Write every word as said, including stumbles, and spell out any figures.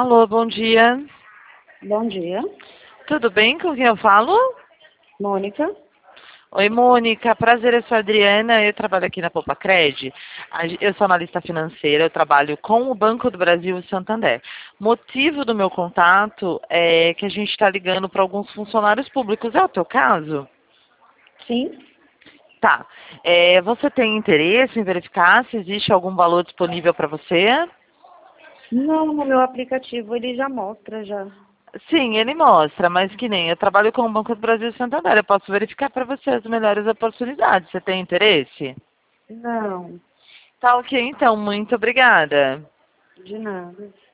Alô, bom dia. Bom dia. Tudo bem? Com quem eu falo? Mônica. Oi, Mônica. Prazer, eu sou a Adriana, eu trabalho aqui na Poupa Cred. A gen- Eu sou analista financeira, eu trabalho com o Banco do Brasil e Santander. Motivo do meu contato é que a gente está ligando para alguns funcionários públicos. É o teu caso? Sim. Tá. É, você tem interesse em verificar se existe algum valor disponível para você? Não, no meu aplicativo ele já mostra já. Sim, ele mostra, mas que nem eu trabalho com o Banco do Brasil e Santander. Eu posso verificar para você as melhores oportunidades. Você tem interesse? Não, Tá ok, então. Muito obrigada. de nada.